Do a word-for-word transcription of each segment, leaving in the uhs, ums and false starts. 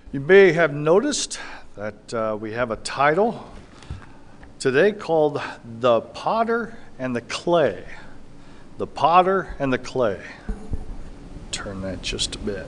You may have noticed that uh, we have a title today called The Potter and the Clay. The Potter and the Clay. Turn that just a bit.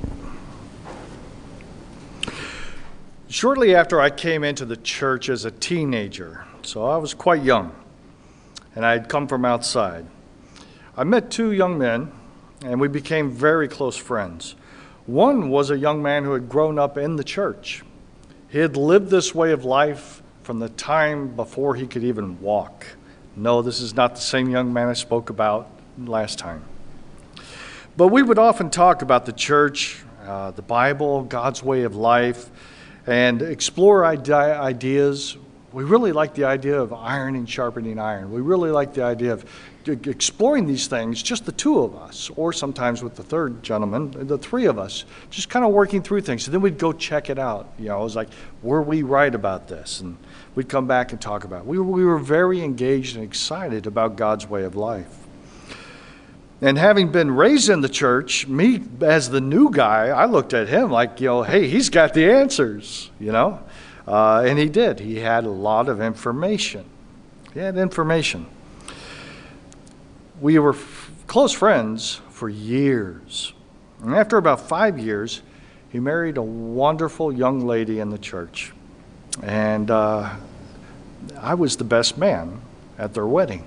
Shortly after I came into the church as a teenager, so I was quite young, and I had come from outside, I met two young men, and we became very close friends. One was a young man who had grown up in the church. He had lived this way of life from the time before he could even walk. No, this is not the same young man I spoke about last time. But we would often talk about the church, uh, the Bible, God's way of life, and explore ide- ideas. We really like the idea of ironing, sharpening iron. We really like the idea of exploring these things, just the two of us, or sometimes with the third gentleman, the three of us, just kind of working through things. So then we'd go check it out. You know, it was like, were we right about this? And we'd come back and talk about it. We were, we were very engaged and excited about God's way of life. And having been raised in the church, me as the new guy, I looked at him like, you know, hey, he's got the answers, you know. Uh, and he did. He had a lot of information. He had information. We were f- close friends for years. And after about five years, he married a wonderful young lady in the church. And uh, I was the best man at their wedding.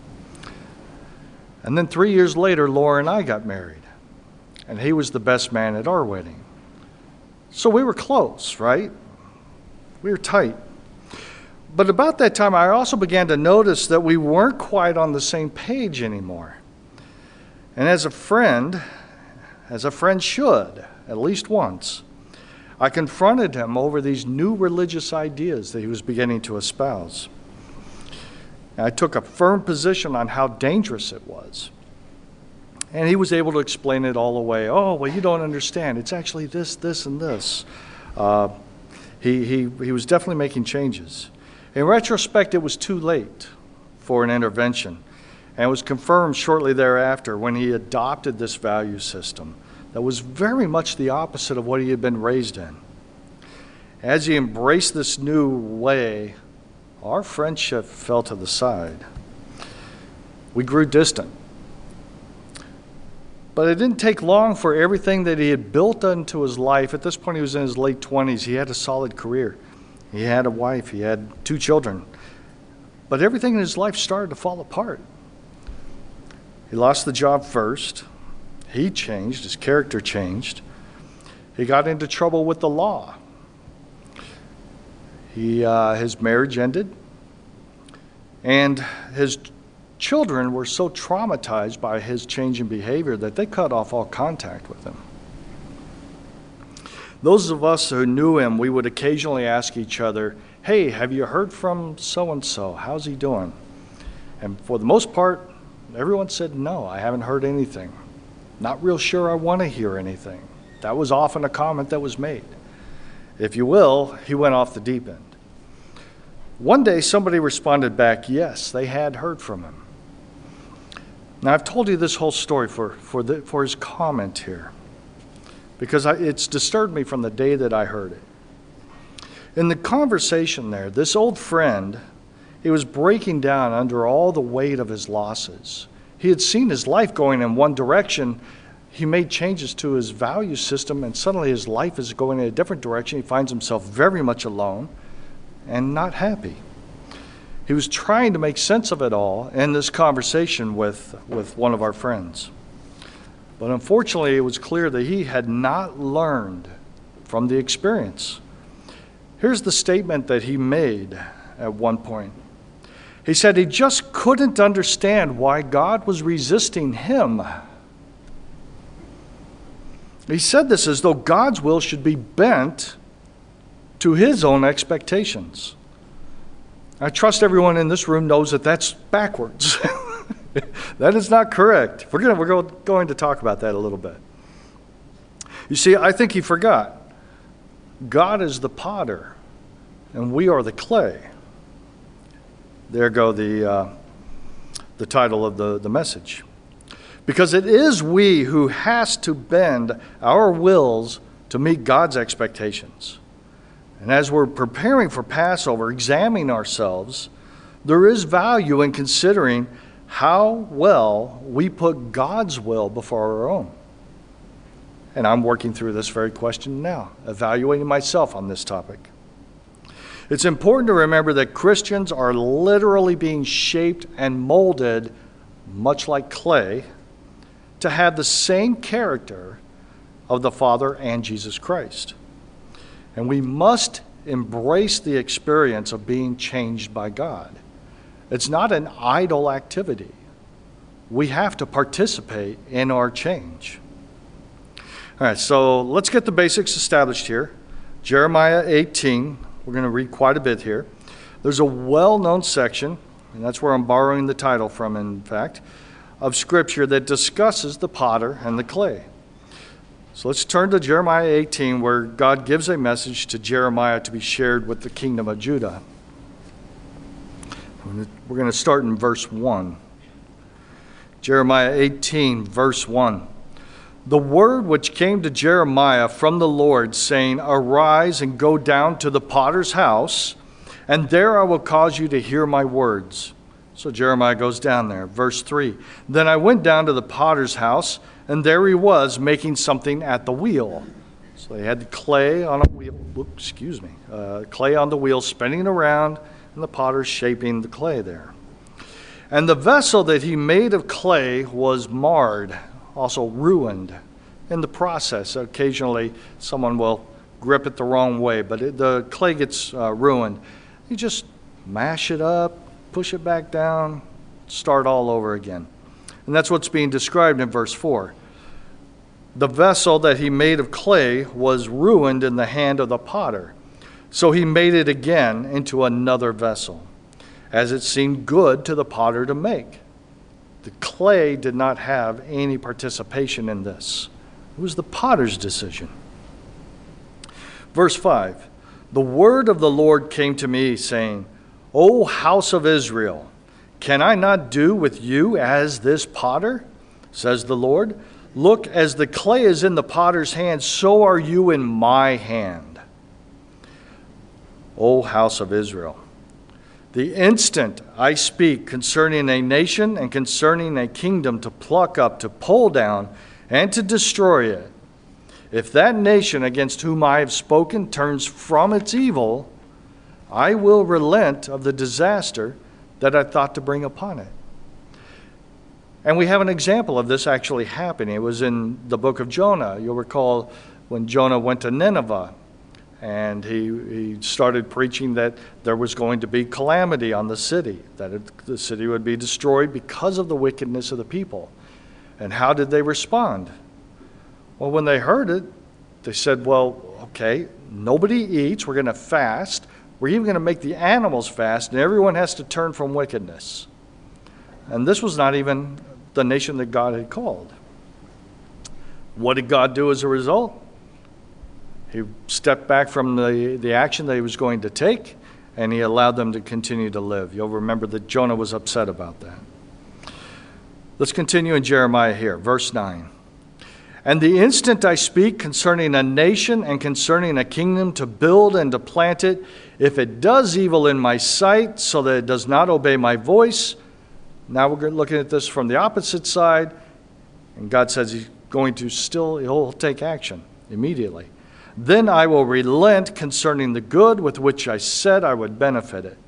And then three years later, Laura and I got married. And he was the best man at our wedding. So we were close, right? We were tight. But about that time, I also began to notice that we weren't quite on the same page anymore. And as a friend, as a friend should, at least once, I confronted him over these new religious ideas that he was beginning to espouse. And I took a firm position on how dangerous it was. And he was able to explain it all away. Oh, well, you don't understand. It's actually this, this, and this. Uh, he, he, he was definitely making changes. In retrospect, it was too late for an intervention, and it was confirmed shortly thereafter when he adopted this value system that was very much the opposite of what he had been raised in. As he embraced this new way, our friendship fell to the side. We grew distant. But it didn't take long for everything that he had built into his life. At this point, he was in his late twenties. He had a solid career. He had a wife. He had two children. But everything in his life started to fall apart. He lost the job first. He changed. His character changed. He got into trouble with the law. He, uh, his marriage ended. And his children were so traumatized by his change in behavior that they cut off all contact with him. Those of us who knew him, we would occasionally ask each other, hey, have you heard from so-and-so? How's he doing? And for the most part, everyone said, no, I haven't heard anything. Not real sure I want to hear anything. That was often a comment that was made. If you will, he went off the deep end. One day, somebody responded back, yes, they had heard from him. Now, I've told you this whole story for, for, the, for his comment here, because I, it's disturbed me from the day that I heard it. In the conversation there, this old friend, he was breaking down under all the weight of his losses. He had seen his life going in one direction. He made changes to his value system, and suddenly his life is going in a different direction. He finds himself very much alone and not happy. He was trying to make sense of it all in this conversation with, with one of our friends. But unfortunately, it was clear that he had not learned from the experience. Here's the statement that he made at one point. He said he just couldn't understand why God was resisting him. He said this as though God's will should be bent to his own expectations. I trust everyone in this room knows that that's backwards. That is not correct. We're going, we're going to talk about that a little bit. You see, I think he forgot. God is the potter, and we are the clay. There go the, uh, the title of the, the message. Because it is we who has to bend our wills to meet God's expectations. And as we're preparing for Passover, examining ourselves, there is value in considering how well we put God's will before our own. And I'm working through this very question now, evaluating myself on this topic. It's important to remember that Christians are literally being shaped and molded, much like clay, to have the same character of the Father and Jesus Christ. And we must embrace the experience of being changed by God. It's not an idle activity. We have to participate in our change. All right, so let's get the basics established here. Jeremiah eighteen, we're going to read quite a bit here. There's a well-known section, and that's where I'm borrowing the title from, in fact, of Scripture that discusses the potter and the clay. So let's turn to Jeremiah eighteen, where God gives a message to Jeremiah to be shared with the kingdom of Judah. We're going to start in verse one. Jeremiah eighteen, verse one. The word which came to Jeremiah from the Lord, saying, Arise and go down to the potter's house, and there I will cause you to hear my words. So Jeremiah goes down there. Verse three. Then I went down to the potter's house, and there he was making something at the wheel. So they had clay on a wheel, whoop, excuse me, uh, clay on the wheel spinning around, and the potter shaping the clay there. And the vessel that he made of clay was marred, also ruined in the process. Occasionally someone will grip it the wrong way, but it, the clay gets uh, ruined. You just mash it up, push it back down, start all over again. And that's what's being described in verse four. The vessel that he made of clay was ruined in the hand of the potter. So he made it again into another vessel, as it seemed good to the potter to make. The clay did not have any participation in this. It was the potter's decision. Verse five. The word of the Lord came to me, saying, O house of Israel, can I not do with you as this potter? Says the Lord. Look, as the clay is in the potter's hand, so are you in my hand. O house of Israel, the instant I speak concerning a nation and concerning a kingdom to pluck up, to pull down, and to destroy it, if that nation against whom I have spoken turns from its evil, I will relent of the disaster that I thought to bring upon it. And we have an example of this actually happening. It was in the book of Jonah. You'll recall when Jonah went to Nineveh, and he, he started preaching that there was going to be calamity on the city, that it, the city would be destroyed because of the wickedness of the people. And how did they respond? Well, when they heard it, they said, well, okay, nobody eats, we're going to fast, we're even going to make the animals fast, and everyone has to turn from wickedness. And this was not even the nation that God had called. What did God do as a result? He stepped back from the, the action that he was going to take, and he allowed them to continue to live. You'll remember that Jonah was upset about that. Let's continue in Jeremiah here, verse nine. And the instant I speak concerning a nation and concerning a kingdom to build and to plant it, if it does evil in my sight so that it does not obey my voice. Now we're looking at this from the opposite side, and God says he's going to still, he'll take action immediately. Then I will relent concerning the good with which I said I would benefit it.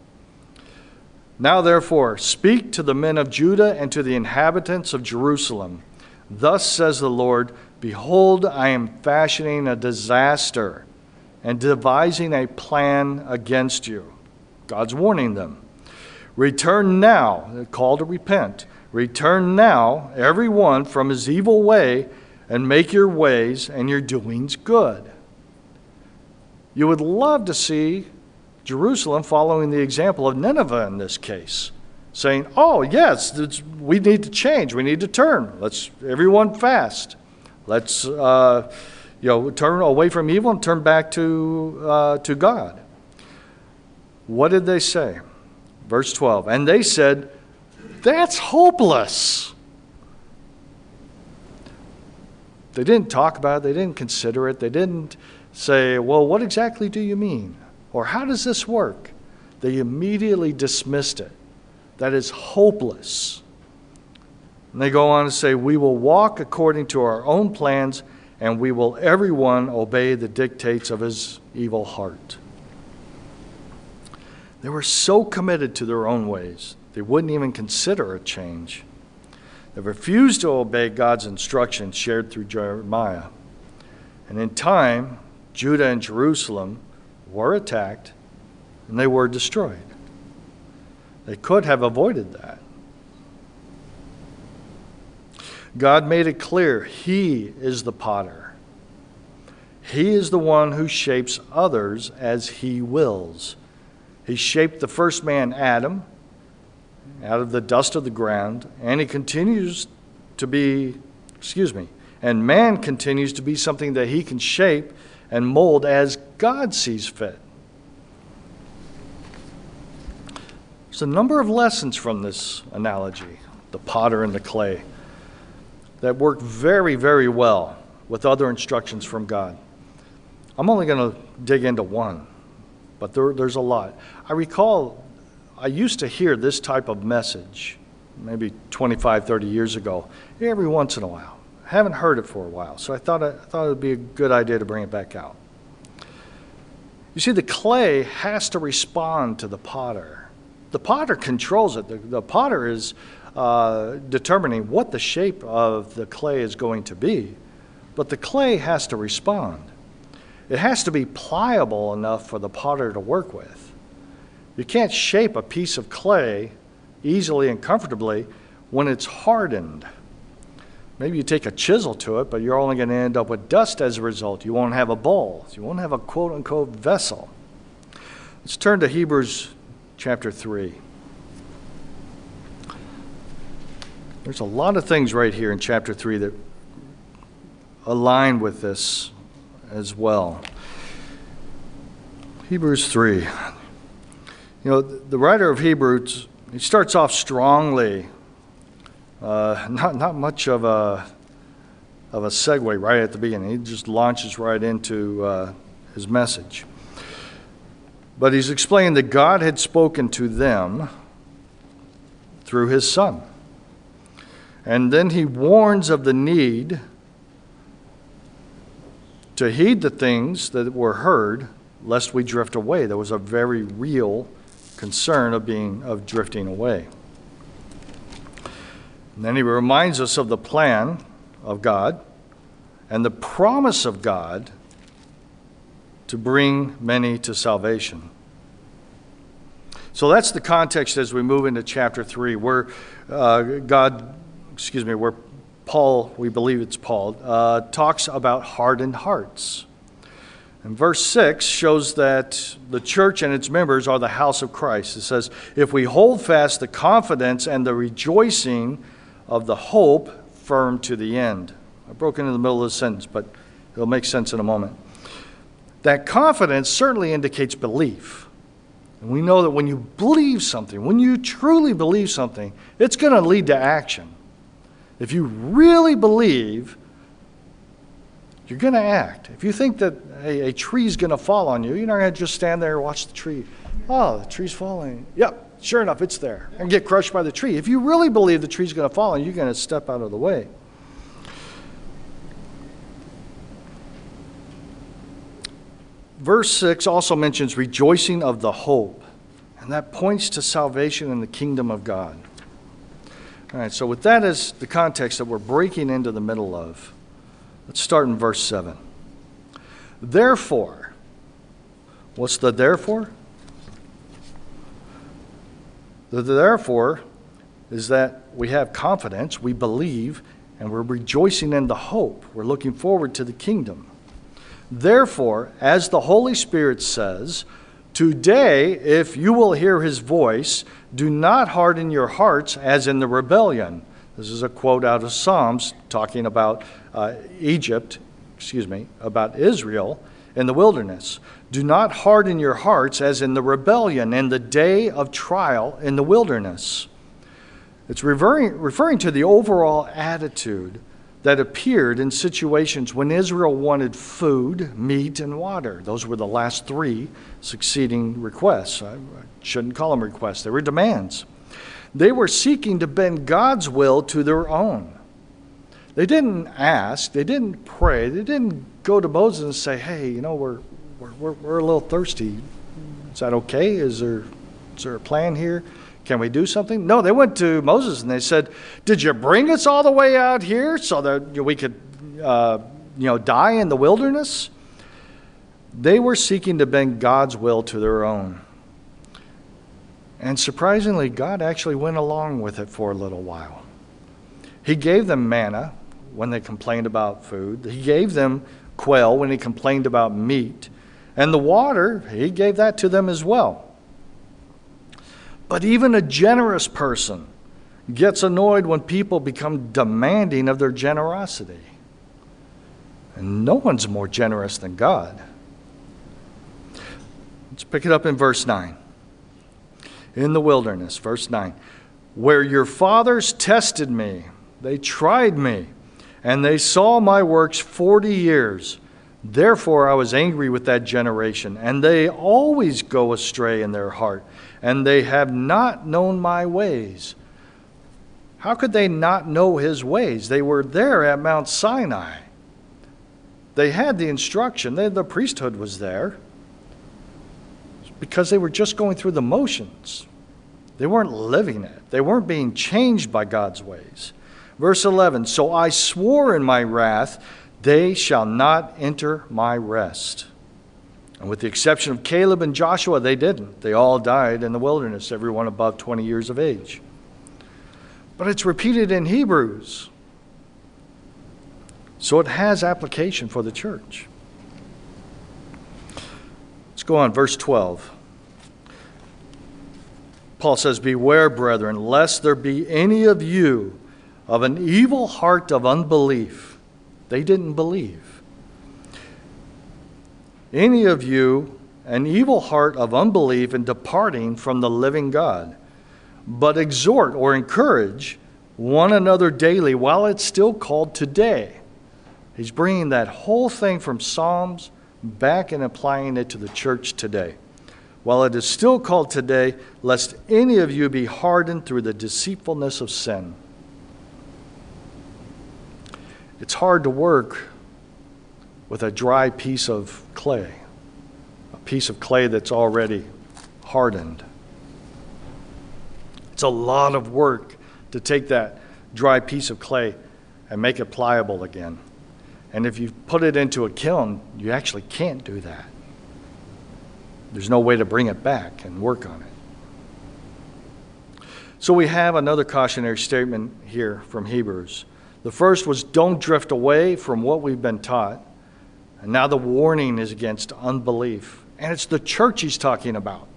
Now therefore, speak to the men of Judah and to the inhabitants of Jerusalem. Thus says the Lord, behold, I am fashioning a disaster and devising a plan against you. God's warning them. Return now, the call to repent. Return now, every one from his evil way, and make your ways and your doings good. You would love to see Jerusalem following the example of Nineveh in this case, saying, oh, yes, we need to change. We need to turn. Let's everyone fast. Let's uh, you know, turn away from evil and turn back to, uh, to God. What did they say? Verse twelve, and they said, that's hopeless. They didn't talk about it. They didn't consider it. They didn't say, well, what exactly do you mean? Or how does this work? They immediately dismissed it. That is hopeless. And they go on to say, we will walk according to our own plans, and we will everyone obey the dictates of his evil heart. They were so committed to their own ways, they wouldn't even consider a change. They refused to obey God's instructions shared through Jeremiah. And in time, Judah and Jerusalem were attacked, and they were destroyed. They could have avoided that. God made it clear He is the potter. He is the one who shapes others as He wills. He shaped the first man, Adam, out of the dust of the ground, and He continues to be, excuse me, and man continues to be something that He can shape and mold as God sees fit. There's a number of lessons from this analogy, the potter and the clay, that work very, very well with other instructions from God. I'm only going to dig into one, but there, there's a lot. I recall I used to hear this type of message maybe twenty-five, thirty years ago, every once in a while. I haven't heard it for a while, so I thought, I thought it would be a good idea to bring it back out. You see, the clay has to respond to the potter. The potter controls it. The, the potter is uh, determining what the shape of the clay is going to be, but the clay has to respond. It has to be pliable enough for the potter to work with. You can't shape a piece of clay easily and comfortably when it's hardened. Maybe you take a chisel to it, but you're only going to end up with dust as a result. You won't have a bowl. You won't have a quote-unquote vessel. Let's turn to Hebrews chapter three. There's a lot of things right here in chapter three that align with this as well. Hebrews three. You know, the writer of Hebrews, he starts off strongly. Uh, not not much of a of a segue right at the beginning. He just launches right into uh, his message. But he's explained that God had spoken to them through His Son. And then he warns of the need to heed the things that were heard, lest we drift away. There was a very real concern of being of drifting away. And then he reminds us of the plan of God and the promise of God to bring many to salvation. So that's the context as we move into chapter three, where uh, God, excuse me, where Paul, we believe it's Paul, uh, talks about hardened hearts. And verse six shows that the church and its members are the house of Christ. It says, if we hold fast the confidence and the rejoicing of the hope firm to the end. I broke into the middle of the sentence, but it'll make sense in a moment. That confidence certainly indicates belief. And we know that when you believe something, when you truly believe something, it's going to lead to action. If you really believe, you're going to act. If you think that a, a tree's going to fall on you, you're not going to just stand there and watch the tree. Oh, the tree's falling. Yep. Sure enough, it's there, and get crushed by the tree. If you really believe the tree's going to fall, and you're going to step out of the way. Verse six also mentions rejoicing of the hope, and that points to salvation in the kingdom of God. All right, so with that as the context that we're breaking into the middle of, let's start in verse seven. Therefore, what's the therefore? The therefore is that we have confidence, we believe, and we're rejoicing in the hope. We're looking forward to the kingdom. Therefore, as the Holy Spirit says, today, if you will hear His voice, do not harden your hearts as in the rebellion. This is a quote out of Psalms talking about uh, Egypt, excuse me, about Israel in the wilderness. Do not harden your hearts as in the rebellion in the day of trial in the wilderness. It's referring, referring to the overall attitude that appeared in situations when Israel wanted food, meat, and water. Those were the last three succeeding requests. I shouldn't call them requests. They were demands. They were seeking to bend God's will to their own. They didn't ask. They didn't pray. They didn't go to Moses and say, hey, you know, we're, we're, we're a little thirsty. Is that okay? Is there, is there a plan here? Can we do something? No, they went to Moses and they said, did you bring us all the way out here so that we could uh, you know, die in the wilderness? They were seeking to bend God's will to their own. And surprisingly, God actually went along with it for a little while. He gave them manna when they complained about food. He gave them quail when he complained about meat. And the water, he gave that to them as well. But even a generous person gets annoyed when people become demanding of their generosity. And no one's more generous than God. Let's pick it up in verse nine. In the wilderness, verse nine. Where your fathers tested me, they tried me, and they saw my works forty years. Therefore I was angry with that generation, and they always go astray in their heart, and they have not known my ways. How could they not know his ways? They were there at Mount Sinai. They had the instruction. They, the priesthood was there. Because they were just going through the motions. They weren't living it. They weren't being changed by God's ways. Verse eleven, so I swore in my wrath, they shall not enter my rest. And with the exception of Caleb and Joshua, they didn't. They all died in the wilderness, everyone above twenty years of age. But it's repeated in Hebrews. So it has application for the church. Let's go on, verse twelve. Paul says, beware, brethren, lest there be any of you of an evil heart of unbelief. They didn't believe. Any of you an evil heart of unbelief in departing from the living God. But exhort or encourage one another daily while it's still called today. He's bringing that whole thing from Psalms back and applying it to the church today. While it is still called today, lest any of you be hardened through the deceitfulness of sin. It's hard to work with a dry piece of clay, a piece of clay that's already hardened. It's a lot of work to take that dry piece of clay and make it pliable again. And if you put it into a kiln, you actually can't do that. There's no way to bring it back and work on it. So we have another cautionary statement here from Hebrews. The first was, don't drift away from what we've been taught. And now the warning is against unbelief. And it's the church he's talking about.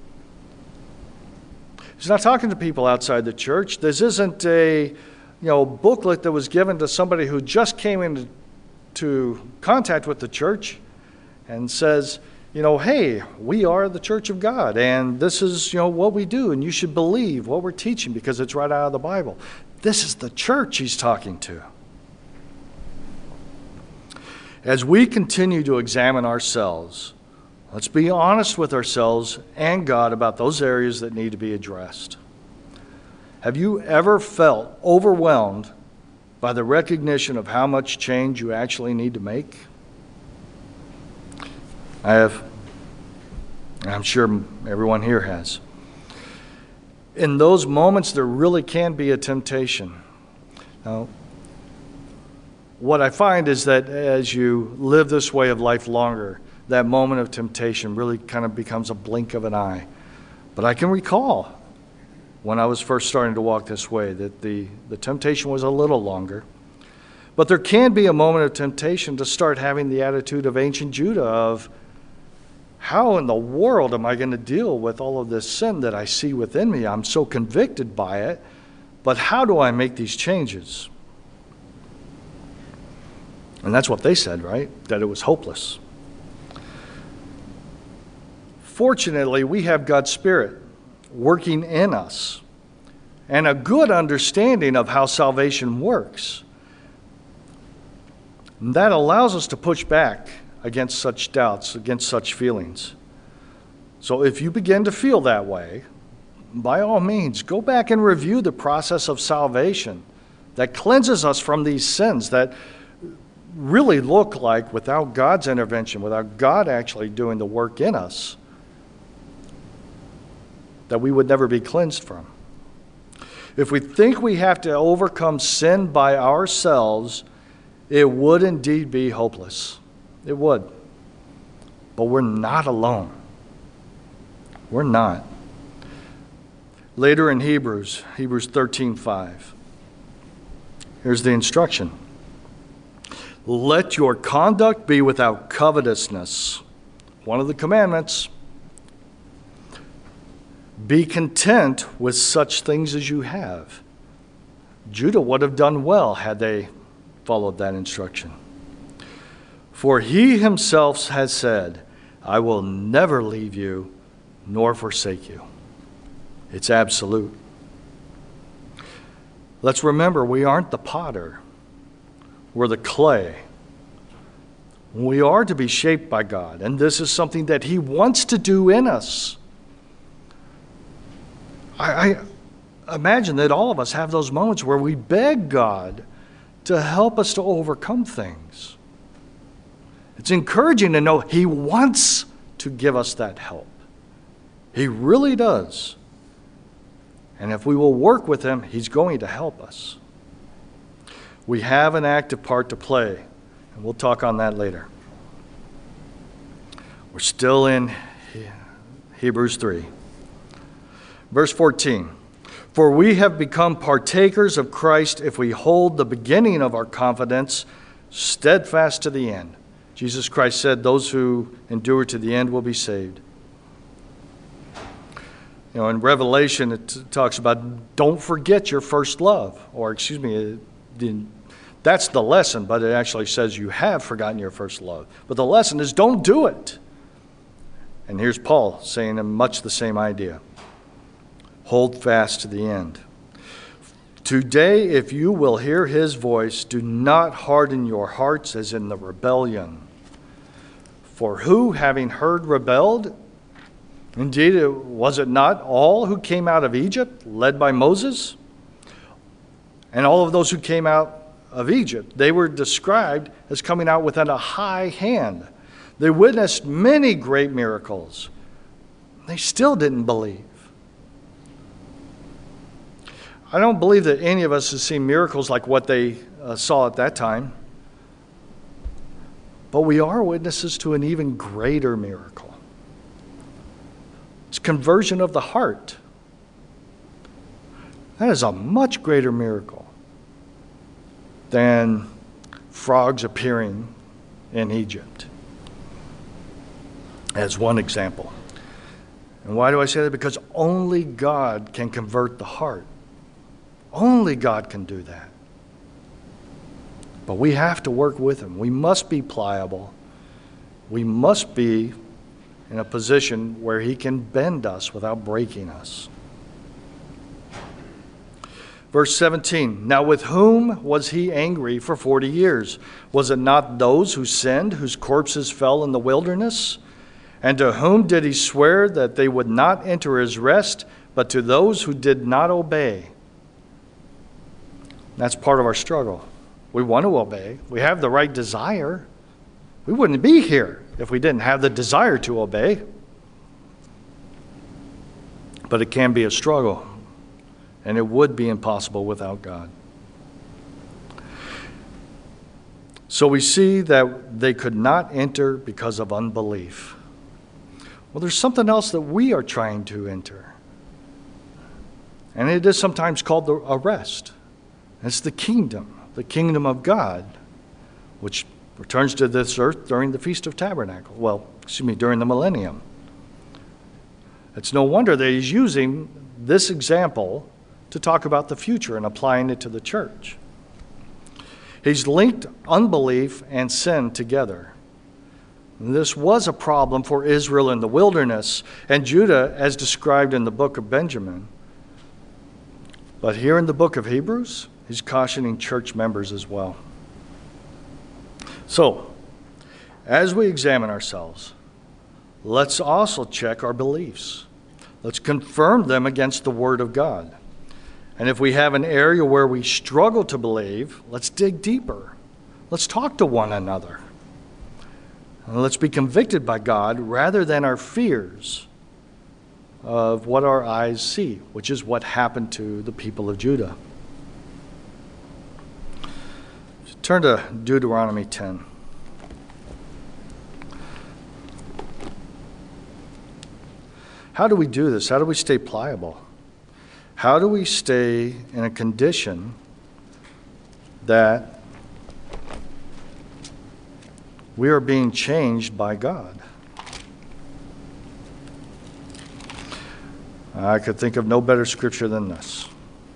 He's not talking to people outside the church. This isn't a you know, booklet that was given to somebody who just came into to contact with the church and says, you know, hey, we are the church of God, and this is, you know, what we do, and you should believe what we're teaching because it's right out of the Bible. This is the church he's talking to. As we continue to examine ourselves, let's be honest with ourselves and God about those areas that need to be addressed. Have you ever felt overwhelmed by the recognition of how much change you actually need to make? I have. I'm sure everyone here has. In those moments, there really can be a temptation. Now, what I find is that as you live this way of life longer, that moment of temptation really kind of becomes a blink of an eye. But I can recall when I was first starting to walk this way that the, the temptation was a little longer. But there can be a moment of temptation to start having the attitude of ancient Judah of, how in the world am I going to deal with all of this sin that I see within me? I'm so convicted by it, but how do I make these changes? And that's what they said, right? That it was hopeless. Fortunately, we have God's Spirit working in us and a good understanding of how salvation works. And that allows us to push back against such doubts, against such feelings. So if you begin to feel that way, by all means, go back and review the process of salvation that cleanses us from these sins that really look like, without God's intervention, without God actually doing the work in us, that we would never be cleansed from. If we think we have to overcome sin by ourselves, it would indeed be hopeless. It would. But we're not alone. We're not. Later in Hebrews, Hebrews thirteen five, here's the instruction. Let your conduct be without covetousness. One of the commandments. Be content with such things as you have. Judah would have done well had they followed that instruction. For he himself has said, I will never leave you nor forsake you. It's absolute. Let's remember, we aren't the potter. We're the clay. We are to be shaped by God, and this is something that he wants to do in us. I, I imagine that all of us have those moments where we beg God to help us to overcome things. It's encouraging to know he wants to give us that help. He really does. And if we will work with him, he's going to help us. We have an active part to play, and we'll talk on that later. We're still in Hebrews three. Verse fourteen. For we have become partakers of Christ if we hold the beginning of our confidence steadfast to the end. Jesus Christ said, those who endure to the end will be saved. You know, in Revelation, it t- talks about don't forget your first love. Or, excuse me, it, that's the lesson, but it actually says you have forgotten your first love. But the lesson is don't do it. And here's Paul saying much the same idea. Hold fast to the end. Today, if you will hear his voice, do not harden your hearts as in the rebellion. For who, having heard, rebelled? Indeed, was it not all who came out of Egypt, led by Moses? And all of those who came out of Egypt, they were described as coming out without a high hand. They witnessed many great miracles. They still didn't believe. I don't believe that any of us has seen miracles like what they uh, saw at that time. But we are witnesses to an even greater miracle. It's conversion of the heart. That is a much greater miracle than frogs appearing in Egypt, as one example. And why do I say that? Because only God can convert the heart. Only God can do that. But we have to work with him. We must be pliable. We must be in a position where he can bend us without breaking us. Verse seventeen, now with whom was he angry for forty years? Was it not those who sinned, whose corpses fell in the wilderness? And to whom did he swear that they would not enter his rest, but to those who did not obey? That's part of our struggle. We want to obey. We have the right desire. We wouldn't be here if we didn't have the desire to obey. But it can be a struggle, and it would be impossible without God. So we see that they could not enter because of unbelief. Well, there's something else that we are trying to enter. And it is sometimes called the rest. It's the kingdom, the kingdom of God, which returns to this earth during the Feast of Tabernacles. Well, excuse me, during the millennium. It's no wonder that he's using this example to talk about the future and applying it to the church. He's linked unbelief and sin together. This was a problem for Israel in the wilderness and Judah as described in the book of Benjamin. But here in the book of Hebrews, he's cautioning church members as well. So, as we examine ourselves, let's also check our beliefs. Let's confirm them against the Word of God. And if we have an area where we struggle to believe, let's dig deeper. Let's talk to one another. And let's be convicted by God rather than our fears of what our eyes see, which is what happened to the people of Judah. Turn to Deuteronomy ten. How do we do this? How do we stay pliable? How do we stay in a condition that we are being changed by God? I could think of no better scripture than this.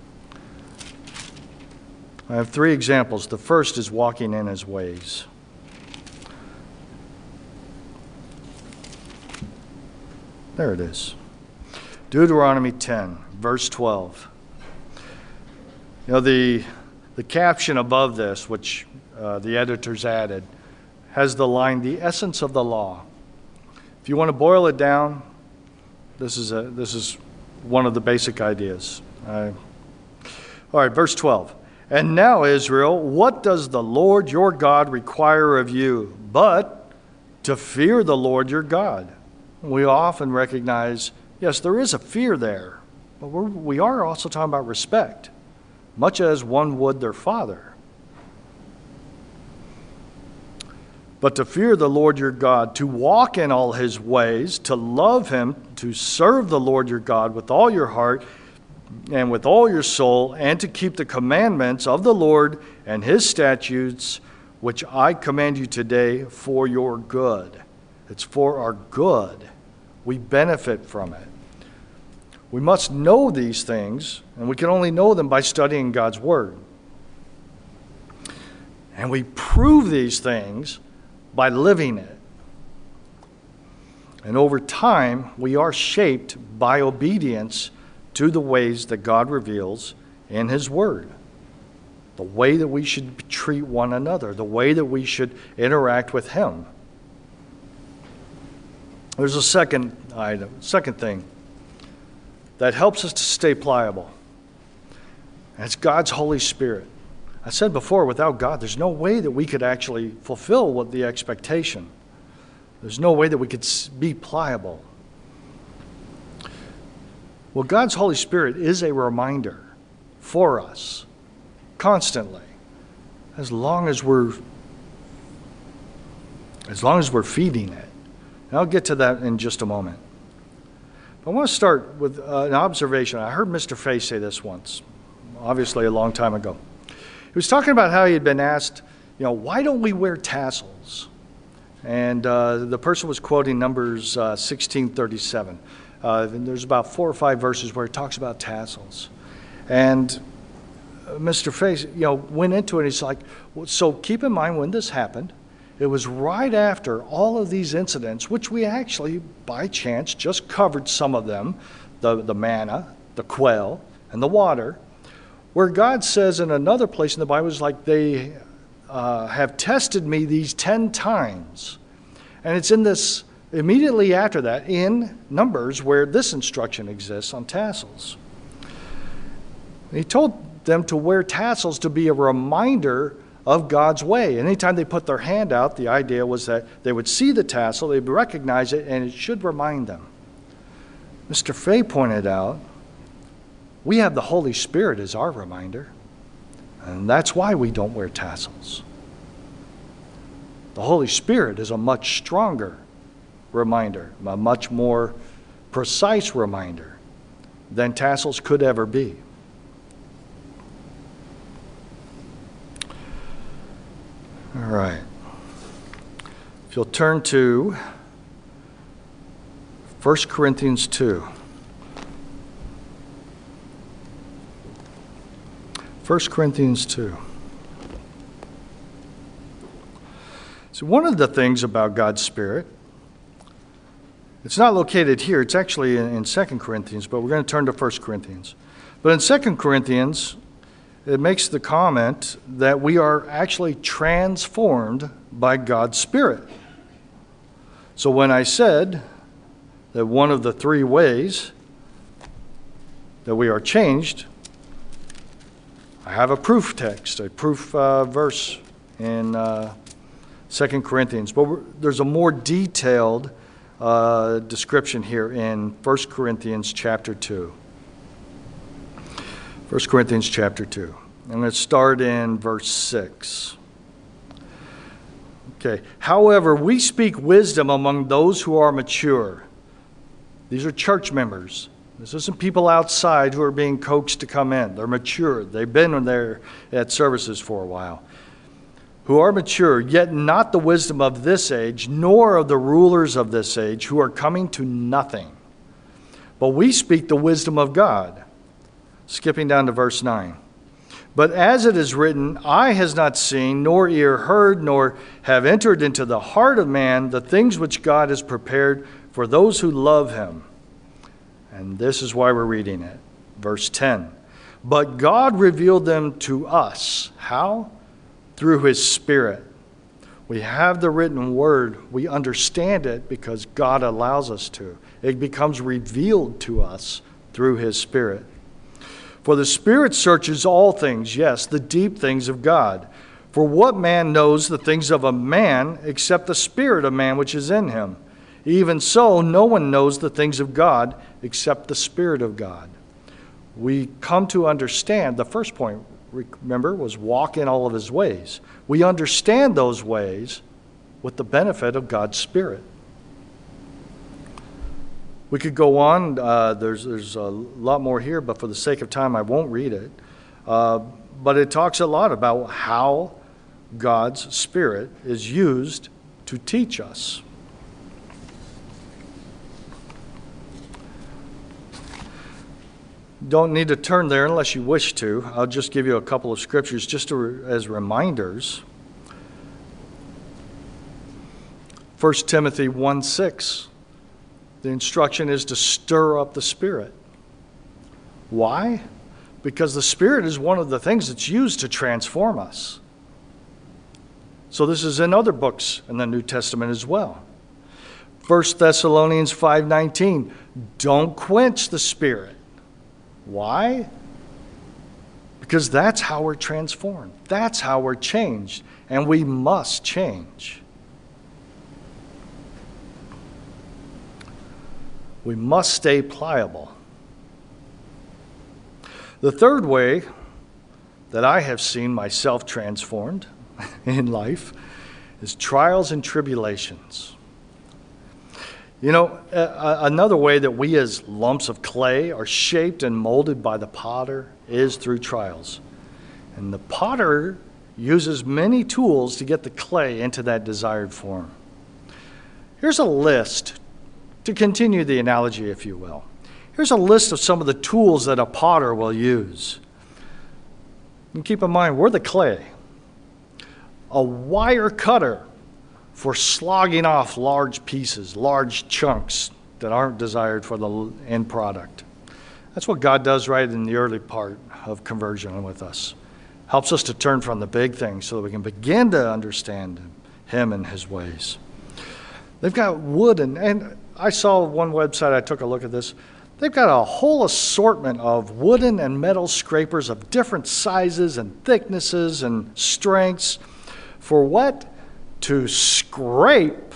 I have three examples. The first is walking in his ways. There it is. Deuteronomy ten, verse twelve. You know, the, the caption above this, which uh, the editors added, has the line, the essence of the law. If you want to boil it down, this is, a, this is one of the basic ideas. Uh, all right, verse twelve. And now, Israel, what does the Lord your God require of you, but to fear the Lord your God? We often recognize, yes, there is a fear there, but we're, we are also talking about respect, much as one would their father. But to fear the Lord your God, to walk in all his ways, to love him, to serve the Lord your God with all your heart and with all your soul, and to keep the commandments of the Lord and his statutes, which I command you today for your good. It's for our good. We benefit from it. We must know these things, and we can only know them by studying God's Word. And we prove these things by living it. And over time, we are shaped by obedience to the ways that God reveals in his Word. The way that we should treat one another, the way that we should interact with him. There's a second item, second thing that helps us to stay pliable. And it's God's Holy Spirit. I said before, without God, there's no way that we could actually fulfill what the expectation. There's no way that we could be pliable. Well, God's Holy Spirit is a reminder for us constantly, as long as we're as long as we're feeding it. And I'll get to that in just a moment. But I want to start with uh, an observation. I heard Mister Fay say this once, obviously a long time ago. He was talking about how he had been asked, you know, why don't we wear tassels? And uh, the person was quoting Numbers uh, sixteen thirty-seven. Uh, and there's about four or five verses where it talks about tassels. And Mister Fay, you know, went into it. He's like, well, so keep in mind when this happened, it was right after all of these incidents, which we actually, by chance, just covered some of them, the, the manna, the quail, and the water, where God says in another place in the Bible, it's like they uh, have tested me these ten times. And it's in this, immediately after that, in Numbers, where this instruction exists on tassels. And he told them to wear tassels to be a reminder of God's way. Anytime they put their hand out, the idea was that they would see the tassel, they'd recognize it, and it should remind them. Mister Fay pointed out, we have the Holy Spirit as our reminder, and that's why we don't wear tassels. The Holy Spirit is a much stronger reminder, a much more precise reminder than tassels could ever be. All right. If you'll turn to First Corinthians two. First Corinthians two. So one of the things about God's Spirit, it's not located here, it's actually in, in Second Corinthians, but we're going to turn to First Corinthians. But in Second Corinthians, it makes the comment that we are actually transformed by God's Spirit. So when I said that one of the three ways that we are changed, I have a proof text, a proof uh, verse in uh, Second Corinthians. But there's a more detailed uh, description here in First Corinthians chapter two. First Corinthians chapter two. I'm going to start in verse six. Okay. However, we speak wisdom among those who are mature. These are church members. This isn't people outside who are being coaxed to come in. They're mature. They've been there at services for a while. Who are mature, yet not the wisdom of this age, nor of the rulers of this age, who are coming to nothing. But we speak the wisdom of God. Skipping down to verse nine. But as it is written, eye has not seen, nor ear heard, nor have entered into the heart of man the things which God has prepared for those who love him. And this is why we're reading it. Verse ten. But God revealed them to us. How? Through his Spirit. We have the written word. We understand it because God allows us to. It becomes revealed to us through his Spirit. For the Spirit searches all things, yes, the deep things of God. For what man knows the things of a man except the spirit of man which is in him? Even so, no one knows the things of God except the Spirit of God. We come to understand, the first point, remember, was walk in all of his ways. We understand those ways with the benefit of God's Spirit. We could go on. Uh, there's, there's a lot more here, but for the sake of time, I won't read it. Uh, but it talks a lot about how God's Spirit is used to teach us. Don't need to turn there unless you wish to. I'll just give you a couple of scriptures just to, as reminders. First Timothy one six. The instruction is to stir up the Spirit. Why? Because the Spirit is one of the things that's used to transform us. So this is in other books in the New Testament as well. First Thessalonians five nineteen. Don't quench the Spirit. Why? Because that's how we're transformed. That's how we're changed. And we must change. We must stay pliable. The third way that I have seen myself transformed in life is trials and tribulations. You know, uh, another way that we as lumps of clay are shaped and molded by the potter is through trials. And the potter uses many tools to get the clay into that desired form. Here's a list, to continue the analogy, if you will. Here's a list of some of the tools that a potter will use. And keep in mind, we're the clay. A wire cutter for slogging off large pieces, large chunks that aren't desired for the end product. That's what God does right in the early part of conversion with us. Helps us to turn from the big things so that we can begin to understand him and his ways. They've got wood, and, and I saw one website, I took a look at this. They've got a whole assortment of wooden and metal scrapers of different sizes and thicknesses and strengths. For what? To scrape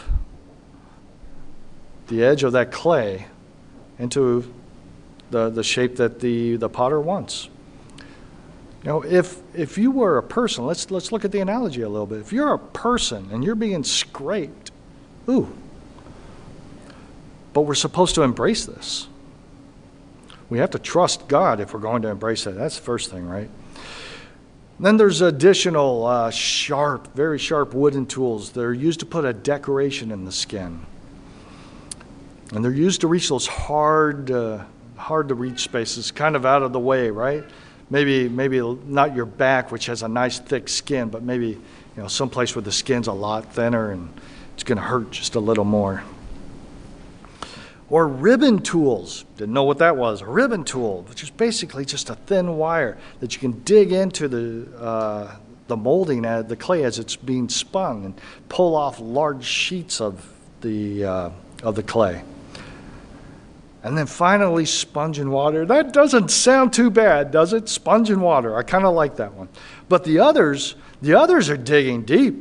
the edge of that clay into the, the shape that the, the potter wants. You know, if if you were a person, let's let's look at the analogy a little bit. If you're a person and you're being scraped, ooh. But we're supposed to embrace this. We have to trust God if we're going to embrace it. That's the first thing, right? Then there's additional uh, sharp, very sharp wooden tools. They're used to put a decoration in the skin. And they're used to reach those hard, uh, hard to reach spaces, kind of out of the way, right? Maybe, maybe not your back, which has a nice thick skin, but maybe, you know, someplace where the skin's a lot thinner and it's going to hurt just a little more. Or ribbon tools. Didn't know what that was. A ribbon tool, which is basically just a thin wire that you can dig into the uh, the molding, uh, the clay as it's being spun, and pull off large sheets of the uh, of the clay. And then finally, sponge and water. That doesn't sound too bad, does it? Sponge and water. I kind of like that one. But the others, the others are digging deep.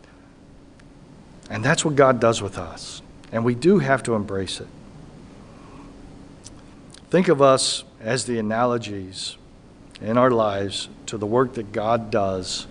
And that's what God does with us. And we do have to embrace it. Think of us as the analogies in our lives to the work that God does.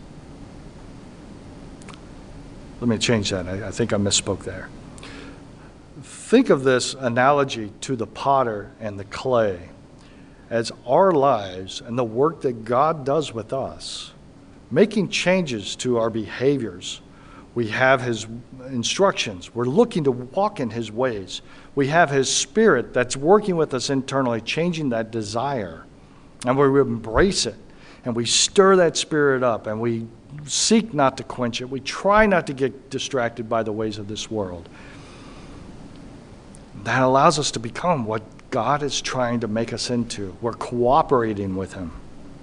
Let me change that. I, I think I misspoke there. Think of this analogy to the potter and the clay as our lives and the work that God does with us, making changes to our behaviors. We have His instructions. We're looking to walk in His ways. We have His Spirit that's working with us internally, changing that desire. And we embrace it. And we stir that Spirit up. And we seek not to quench it. We try not to get distracted by the ways of this world. That allows us to become what God is trying to make us into. We're cooperating with Him.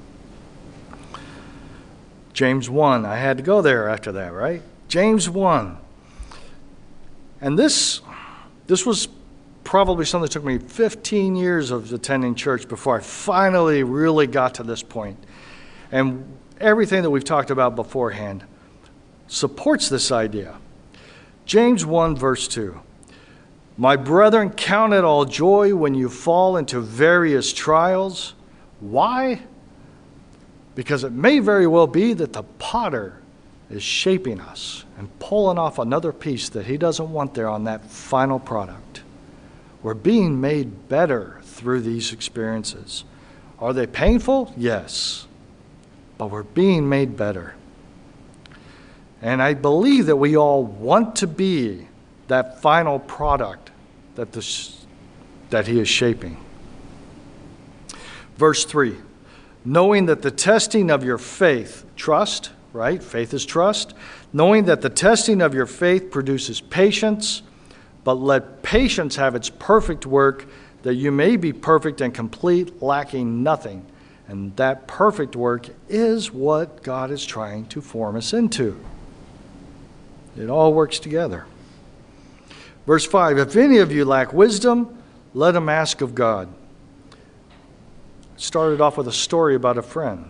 James one. I had to go there after that, right? James one. And this, this was probably something that took me fifteen years of attending church before I finally really got to this point. And everything that we've talked about beforehand supports this idea. James one, verse two. My brethren, count it all joy when you fall into various trials. Why? Because it may very well be that the potter is shaping us and pulling off another piece that he doesn't want there on that final product. We're being made better through these experiences. Are they painful? Yes. But we're being made better. And I believe that we all want to be that final product that, this, that he is shaping. Verse three, knowing that the testing of your faith, trust, right? Faith is trust. Knowing that the testing of your faith produces patience, but let patience have its perfect work, that you may be perfect and complete, lacking nothing. And that perfect work is what God is trying to form us into. It all works together. Verse five, if any of you lack wisdom, let him ask of God. Started off with a story about a friend.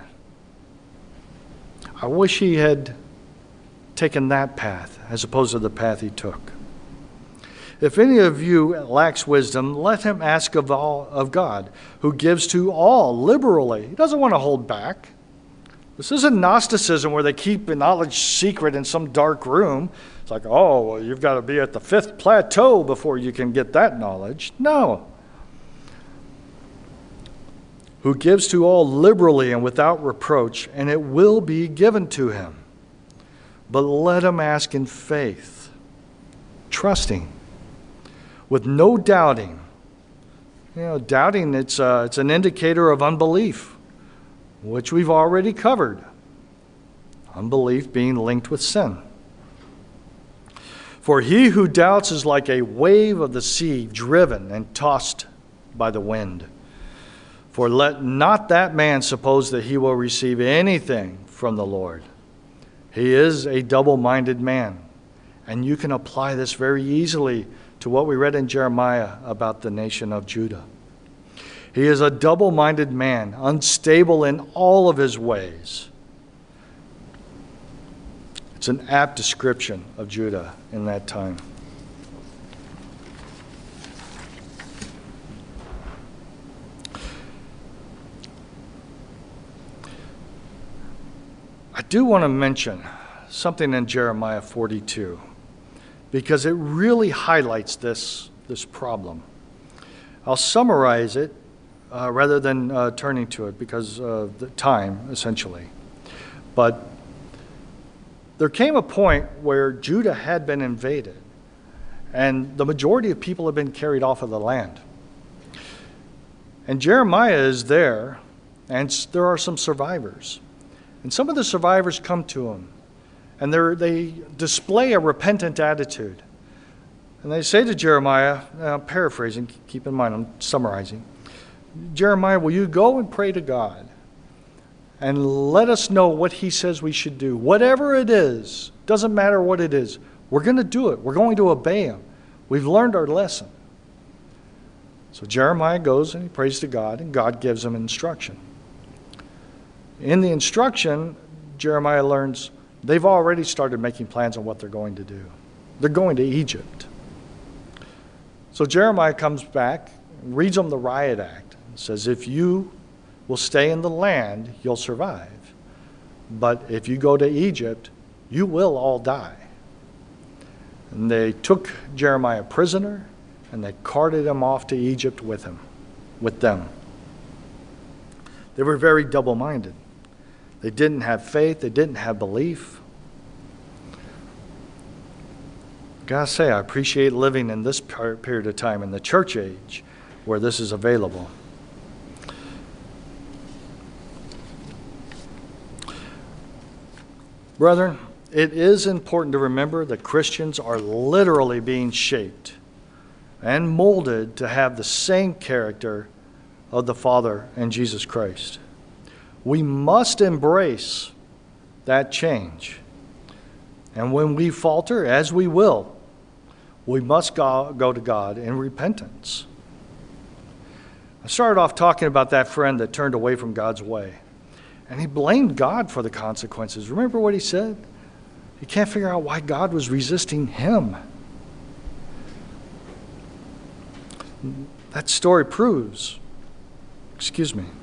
I wish he had taken that path as opposed to the path he took. If any of you lacks wisdom, let him ask of all of God, who gives to all liberally. He doesn't want to hold back. This isn't Gnosticism where they keep knowledge secret in some dark room. It's like, oh, well, you've got to be at the fifth plateau before you can get that knowledge. No. Who gives to all liberally and without reproach, and it will be given to him. But let him ask in faith, trusting, with no doubting. You know, doubting, it's, uh, it's an indicator of unbelief, which we've already covered. Unbelief being linked with sin. For he who doubts is like a wave of the sea, driven and tossed by the wind. For let not that man suppose that he will receive anything from the Lord. He is a double-minded man. And you can apply this very easily to what we read in Jeremiah about the nation of Judah. He is a double-minded man, unstable in all of his ways. It's an apt description of Judah in that time. I do want to mention something in Jeremiah forty-two, because it really highlights this, this problem. I'll summarize it uh, rather than uh, turning to it because of the time, essentially. But there came a point where Judah had been invaded, and the majority of people had been carried off of the land. And Jeremiah is there, and there are some survivors. And some of the survivors come to him, and they display a repentant attitude. And they say to Jeremiah, uh, paraphrasing, keep in mind I'm summarizing, Jeremiah, will you go and pray to God and let us know what he says we should do? Whatever it is, doesn't matter what it is, we're going to do it. We're going to obey him. We've learned our lesson. So Jeremiah goes and he prays to God, and God gives him instruction. In the instruction, Jeremiah learns they've already started making plans on what they're going to do. They're going to Egypt. So Jeremiah comes back, reads them the Riot Act, and says, if you will stay in the land, you'll survive. But if you go to Egypt, you will all die. And they took Jeremiah prisoner, and they carted him off to Egypt with him, with them. They were very double-minded. They didn't have faith. They didn't have belief. Gotta say, I appreciate living in this period of time, in the church age, where this is available. Brethren, it is important to remember that Christians are literally being shaped and molded to have the same character of the Father and Jesus Christ. We must embrace that change. And when we falter, as we will, we must go, go to God in repentance. I started off talking about that friend that turned away from God's way. And he blamed God for the consequences. Remember what he said? He can't figure out why God was resisting him. That story proves, excuse me,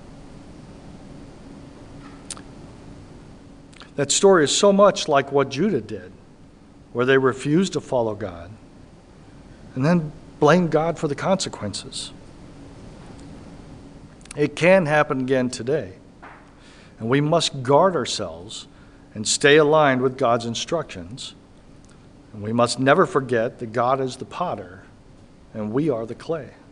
that story is so much like what Judah did, where they refused to follow God and then blamed God for the consequences. It can happen again today, and we must guard ourselves and stay aligned with God's instructions. And we must never forget that God is the potter and we are the clay.